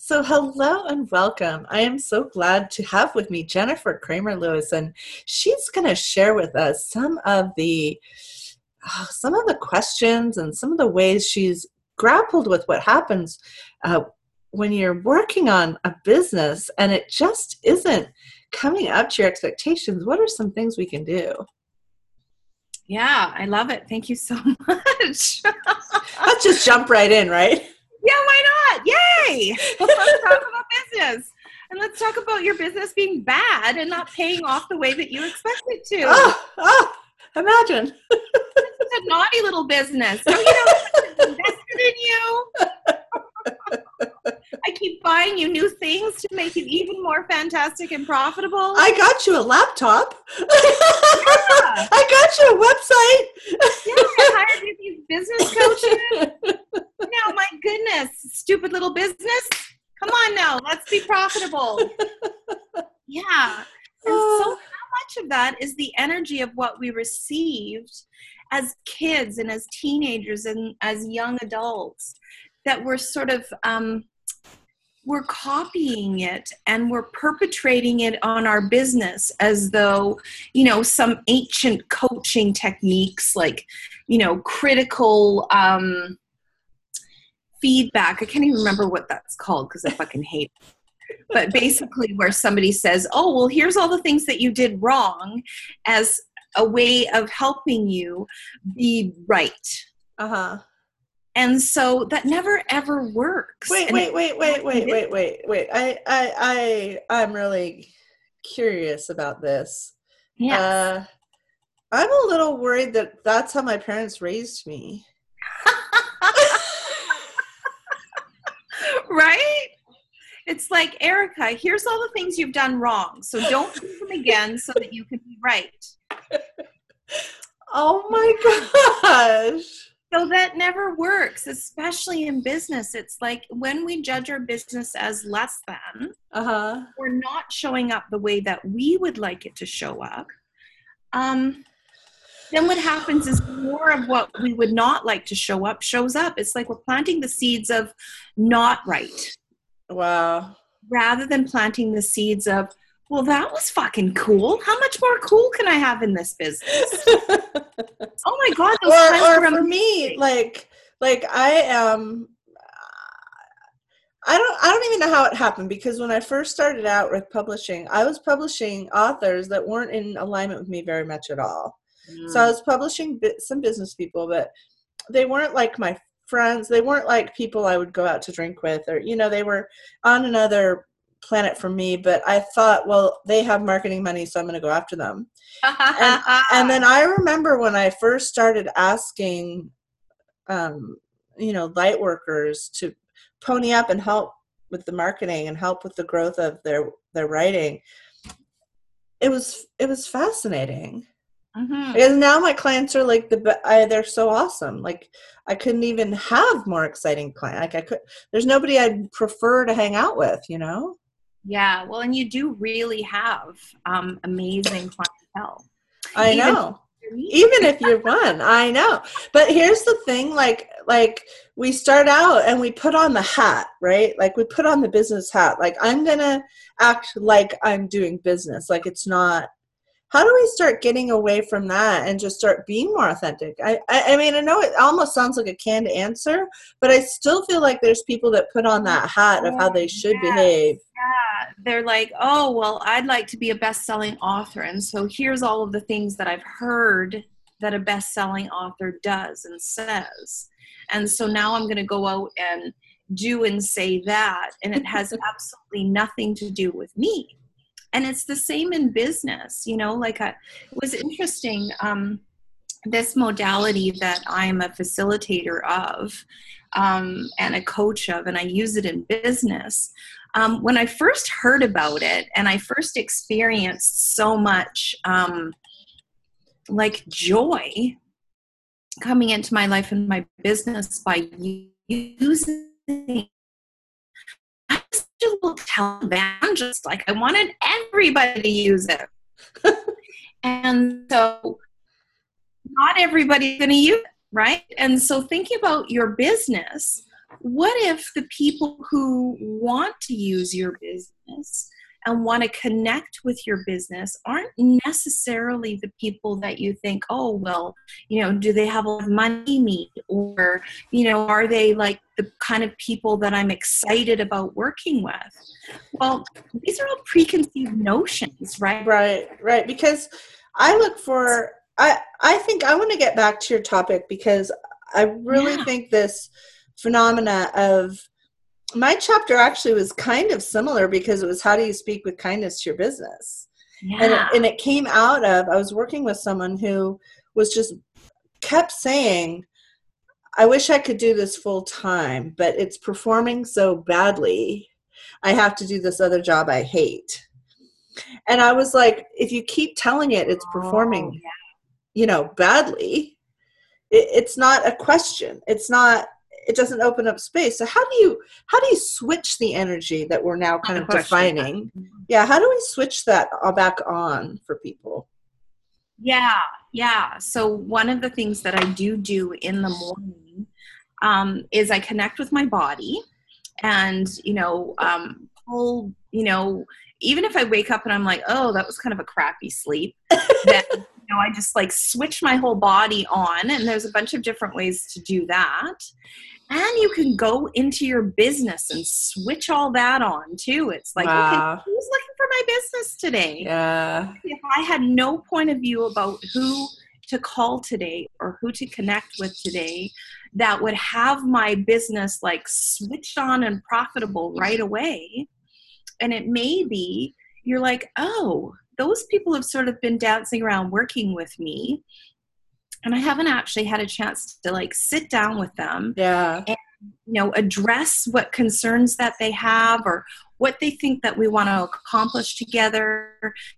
So, hello and welcome. I am so glad to have with me Jennifer Kramer Lewis, and she's going to share with us some of the questions and some of the ways she's grappled with what happens uh, when you're working on a business and it just isn't coming up to your expectations. What are some things we can do? Yeah, I love it. Thank you so much. Let's just jump right in, right? Yeah, why not? Yay! Let's talk about business. And let's talk about your business being bad and not paying off the way that you expect it to. Imagine. It's a naughty little business. So, I've invested in you. I keep buying you new things to make you even more fantastic and profitable. I got you a laptop. Yeah. I got you a website. Yeah, I hired you these business coaches. Now, my goodness, stupid little business. Come on now, let's be profitable. Yeah. And so how much of that is the energy of what we received as kids and as teenagers and as young adults that we're sort of, we're copying it and we're perpetrating it on our business as though, some ancient coaching techniques like, critical, feedback. I can't even remember what that's called because I fucking hate it. But basically where somebody says, oh, well, here's all the things that you did wrong as a way of helping you be right. Uh-huh. And so that never ever works. Wait. I'm really curious about this. Yeah. I'm a little worried that that's how my parents raised me. Right? It's like, Erica, here's all the things you've done wrong. So don't do them again so that you can be right. Oh my gosh. So that never works, especially in business. It's like when we judge our business as less than, we're not showing up the way that we would like it to show up. Then what happens is more of what we would not like to show up shows up. It's like we're planting the seeds of not right. Wow. Rather than planting the seeds of, well, that was fucking cool. How much more cool can I have in this business? Oh my God. Or for me, like I am, I don't even know how it happened, because when I first started out with publishing, I was publishing authors that weren't in alignment with me very much at all. So I was publishing some business people, but they weren't like my friends. They weren't like people I would go out to drink with, or, they were on another planet from me. But I thought, well, they have marketing money, so I'm going to go after them. And then I remember when I first started asking, light workers to pony up and help with the marketing and help with the growth of their writing. It was fascinating. Mm-hmm. Because now my clients are like they're so awesome. Like I couldn't even have more exciting clients. Like there's nobody I'd prefer to hang out with, Yeah. Well, and you do really have amazing clientele. I know. Even if you're one, I know. But here's the thing, like we start out and we put on the hat, right? Like we put on the business hat. Like I'm going to act like I'm doing business. Like it's not. How do we start getting away from that and just start being more authentic? I mean, I know it almost sounds like a canned answer, but I still feel like there's people that put on that hat of how they should behave. Yeah. They're like, oh, well, I'd like to be a best-selling author. And so here's all of the things that I've heard that a best-selling author does and says. And so now I'm going to go out and do and say that. And it has absolutely nothing to do with me. And it's the same in business, it was interesting, this modality that I'm a facilitator of and a coach of, and I use it in business. When I first heard about it and I first experienced so much joy coming into my life and my business by using a little televangelist, like I wanted everybody to use it. And so not everybody's going to use it, right? And so thinking about your business, what if the people who want to use your business and want to connect with your business aren't necessarily the people that you think, oh, well, do they have a lot of money? Or, are they like the kind of people that I'm excited about working with? Well, these are all preconceived notions, right? Right. Because I look for, I think I want to get back to your topic, because I really think this phenomena of, my chapter actually was kind of similar, because it was how do you speak with kindness to your business? Yeah. And it came out of, I was working with someone who was just kept saying, I wish I could do this full time, but it's performing so badly. I have to do this other job I hate. And I was like, if you keep telling it it's performing, badly, it's not a question. It doesn't open up space. So how do you switch the energy that we're now kind of defining? Yeah. How do we switch that back on for people? Yeah. So one of the things that I do in the morning is I connect with my body, and, even if I wake up and I'm like, oh, that was kind of a crappy sleep, then, I just like switch my whole body on, and there's a bunch of different ways to do that. And you can go into your business and switch all that on too. It's like, wow. Okay, who's looking for my business today? Yeah. If I had no point of view about who to call today or who to connect with today, that would have my business like switched on and profitable right away. And it may be you're like, oh, those people have sort of been dancing around working with me, and I haven't actually had a chance to like sit down with them and address what concerns that they have or what they think that we want to accomplish together.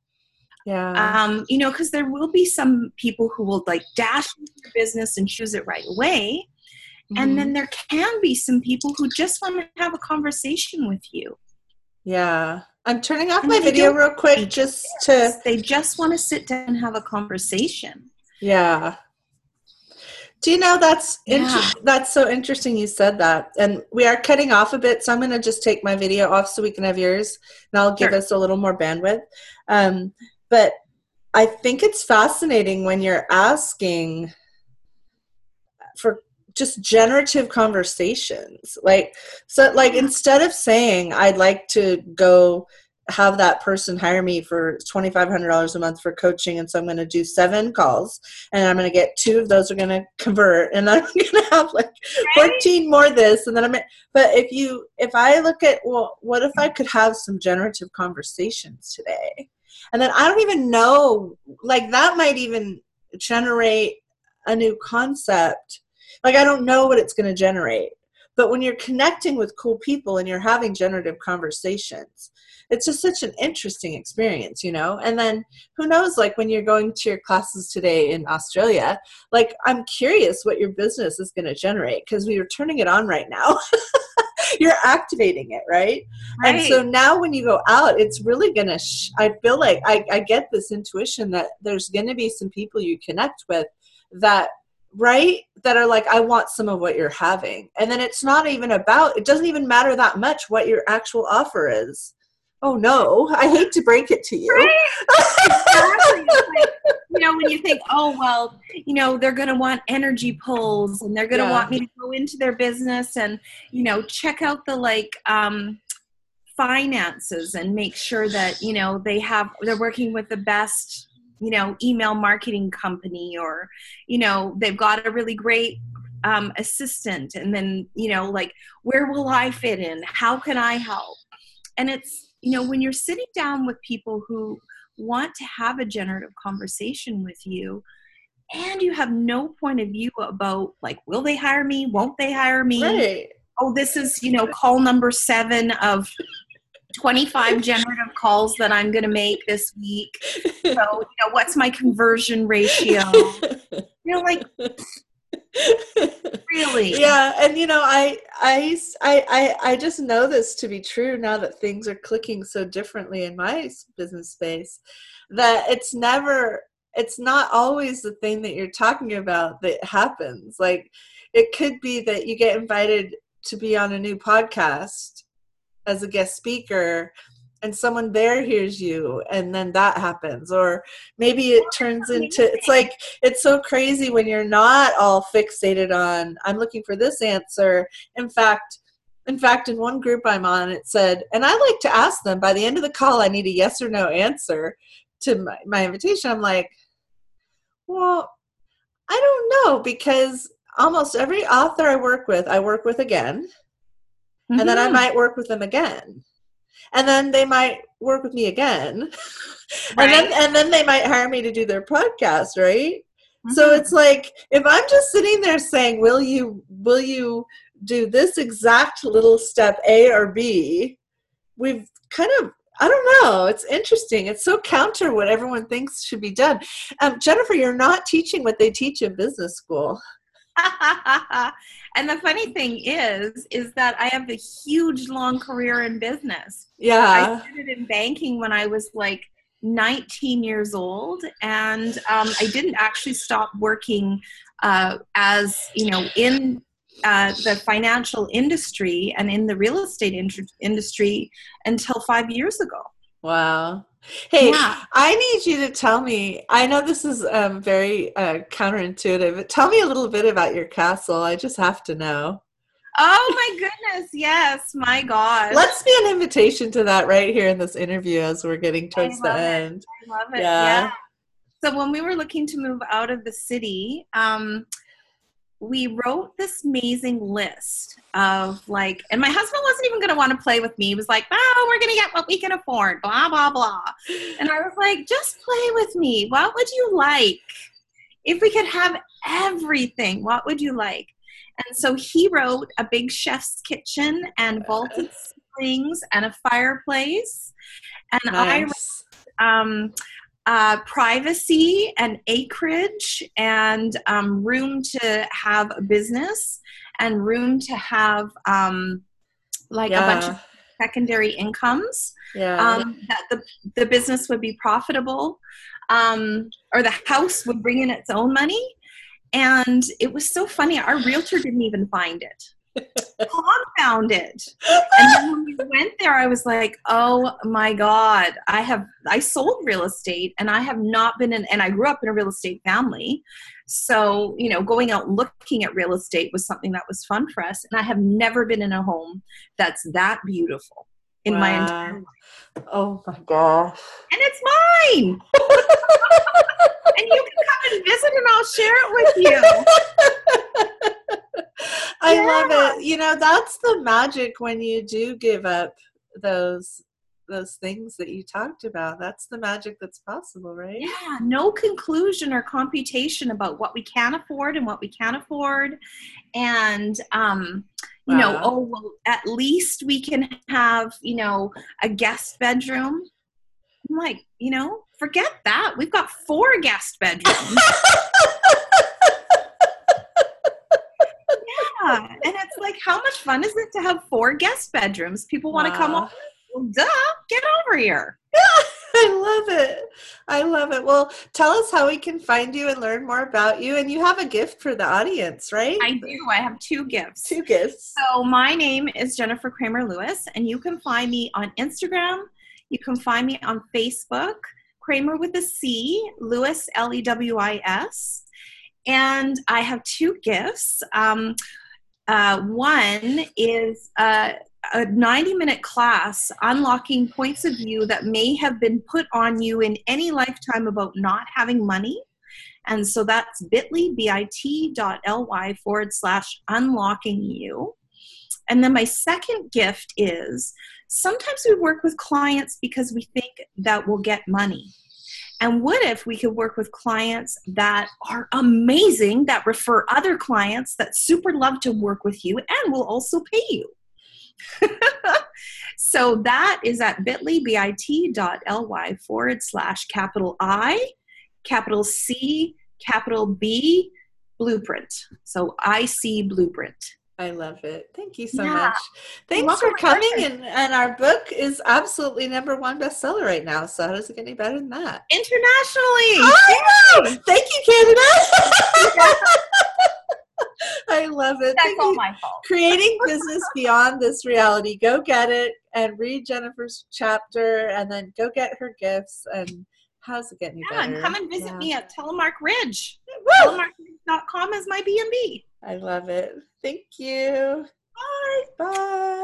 Because there will be some people who will like dash into your business and choose it right away. Mm-hmm. And then there can be some people who just want to have a conversation with you. Yeah. I'm turning off my video real quick they just want to sit down and have a conversation. Yeah. Do you know, that's so interesting you said that. And we are cutting off a bit, so I'm going to just take my video off so we can have yours, and I'll give us a little more bandwidth. But I think it's fascinating when you're asking for just generative conversations. Instead of saying, I'd like to go have that person hire me for $2,500 a month for coaching, and so I'm going to do 7 calls, and I'm going to get 2 of those are going to convert, and then I'm going to have like 14 more this, and then but if I look at, well, what if I could have some generative conversations today? And then I don't even know, like that might even generate a new concept. Like, I don't know what it's going to generate. But when you're connecting with cool people and you're having generative conversations, it's just such an interesting experience, And then who knows, like when you're going to your classes today in Australia, like I'm curious what your business is going to generate, because we are turning it on right now. You're activating it, right? And so now when you go out, it's really going to, I feel like I get this intuition that there's going to be some people you connect with that are like, I want some of what you're having. And then it's not even it doesn't even matter that much what your actual offer is. Oh no, I hate to break it to you. Exactly. Like, when you think, oh, well, they're going to want energy polls, and they're going to want me to go into their business and, check out the finances and make sure that, they're working with the best, email marketing company, or, they've got a really great assistant. And then, like, where will I fit in? How can I help? And it's, when you're sitting down with people who want to have a generative conversation with you, and you have no point of view about, like, will they hire me? Won't they hire me? Right. Oh, this is, call number 7 of 25 generative calls that I'm going to make this week. So, what's my conversion ratio? Like, really? Yeah. And, I just know this to be true now that things are clicking so differently in my business space, that it's not always the thing that you're talking about that happens. Like, it could be that you get invited to be on a new podcast as a guest speaker, and someone there hears you, and then that happens. Or maybe it turns into, it's like, it's so crazy when you're not all fixated on, I'm looking for this answer. In fact, in one group I'm on, it said, and I like to ask them, by the end of the call, I need a yes or no answer to my invitation. I'm like, well, I don't know, because almost every author I work with again, and then I might work with them again. And then they might work with me again. Right. and then they might hire me to do their podcast, right? Mm-hmm. So it's like, if I'm just sitting there saying, will you do this exact little step A or B, we've kind of, I don't know, it's interesting. It's so counter what everyone thinks should be done. Jennifer, you're not teaching what they teach in business school. And the funny thing is that I have a huge, long career in business. Yeah. I started in banking when I was like 19 years old. And I didn't actually stop working as, you know, in the financial industry and in the real estate industry until 5 years ago. Wow. Hey, yeah. I need you to tell me, I know this is very counterintuitive, but tell me a little bit about your castle. I just have to know. Oh my goodness. Yes. My God. Let's be an invitation to that right here in this interview as we're getting towards the end. I love it. Yeah. So when we were looking to move out of the city, we wrote this amazing list of like, and my husband wasn't even going to want to play with me. He was like, oh, we're going to get what we can afford, blah, blah, blah. And I was like, just play with me. What would you like? If we could have everything, what would you like? And so he wrote a big chef's kitchen and vaulted ceilings and a fireplace. And nice. I wrote, privacy and acreage and room to have a business and room to have a bunch of secondary incomes. That the business would be profitable, or the house would bring in its own money. And it was so funny. Our realtor didn't even find it. Tom found it. And then when we went there, I was like, oh my God, I sold real estate, and I have not been and I grew up in a real estate family. So, you know, going out and looking at real estate was something that was fun for us. And I have never been in a home that's that beautiful in my entire life. Oh my gosh. And it's mine. And you can come and visit and I'll share it with you. I love it. You know, that's the magic when you do give up those things that you talked about. That's the magic that's possible, right? Yeah, no conclusion or computation about what we can afford and what we can't afford. And, you know, oh, well, at least we can have, you know, a guest bedroom. I'm like, you know, forget that. We've got 4 guest bedrooms. Yeah, and it's like, how much fun is it to have 4 guest bedrooms? People want to come over. Well, duh, get over here. I love it. I love it. Well, tell us how we can find you and learn more about you. And you have a gift for the audience, right? I do. I have 2 gifts. 2 gifts. So my name is Jennifer Kramer Lewis, and you can find me on Instagram. You can find me on Facebook, Kramer with a C, Lewis, Lewis. And I have 2 gifts. One is a 90-minute class unlocking points of view that may have been put on you in any lifetime about not having money. And so that's bit.ly/unlocking you. And then my second gift is sometimes we work with clients because we think that we'll get money. And what if we could work with clients that are amazing, that refer other clients that super love to work with you and will also pay you? So that is at bit.ly/I, B, blueprint. So IC blueprint. I love it. Thank you so much. Thanks for coming. And our book is absolutely #1 bestseller right now. So how does it get any better than that? Internationally. Oh, thank you, Canada. I I love it. That's all my fault. Creating business beyond this reality. Go get it and read Jennifer's chapter, and then go get her gifts. And how's it getting better? And come and visit me at Telemark Ridge. Woo! Telemarkridge.com is my B&B. I love it. Thank you. Bye. Bye.